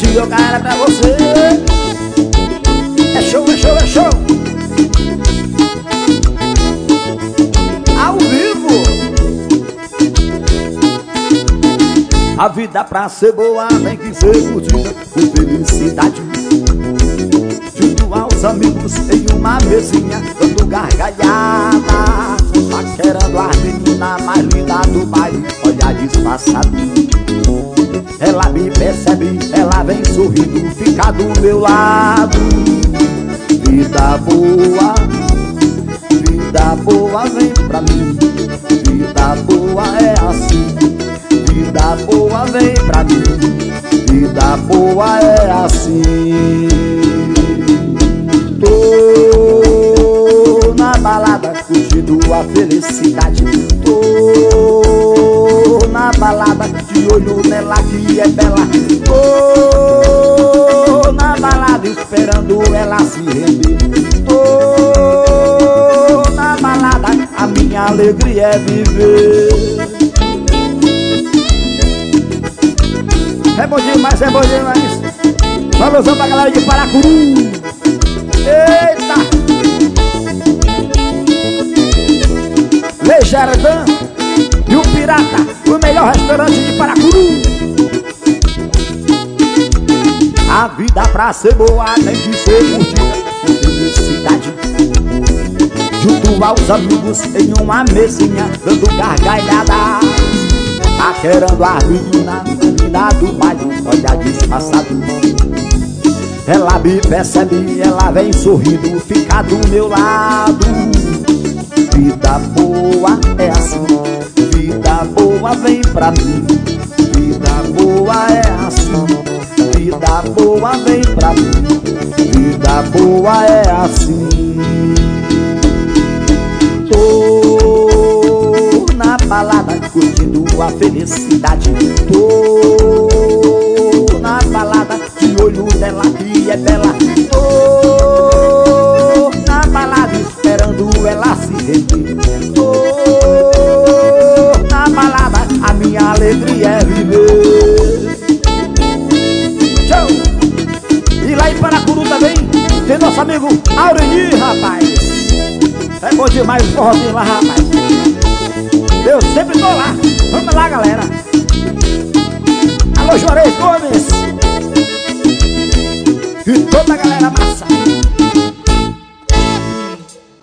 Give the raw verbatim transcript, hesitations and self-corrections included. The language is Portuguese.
dia eu quero pra você. É show, é show, é show. Ao vivo. A vida pra ser boa tem que ser curtida com felicidade, junto aos amigos em uma mesinha, dando gargalhada, paquerando a menina mais linda do baile, olha disfarçado. Ela me percebe, ela vem sorrindo, fica do meu lado. Vida boa, vida boa vem pra mim. Vida boa é assim. Vida boa vem pra mim. Vida boa é assim. Tô na balada curtindo a felicidade. Tô na balada de olho nela que é bela. Tô na balada esperando ela se render. Tô na balada, a minha alegria é viver. É bom demais, é bom demais. Valorzão pra galera de Paracuru. Eita! Le Jardin e o Pirata, o melhor restaurante de Paracuru. A vida pra ser boa tem que ser curtida com felicidade, junto aos amigos em uma mesinha, dando gargalhada, paquerando a menina linda do baile, olha disfarçado. Ela me percebe, ela vem sorrindo, fica do meu lado. Vida boa é assim. Vida boa vem pra mim. Vida boa é assim. Vida boa vem pra mim. Vida boa é assim. Tô na balada curtindo a felicidade. Tô na balada de olho dela que é bela. Tô na balada esperando ela se render. Tô na balada, a minha alegria é viver. Tchau! E lá em Paracuru também tem nosso amigo Aureni, rapaz. É bom demais o forrozinho lá, rapaz. Eu sempre tô lá. Vamos lá, galera. Alô, Juarez Gomes e toda a galera massa.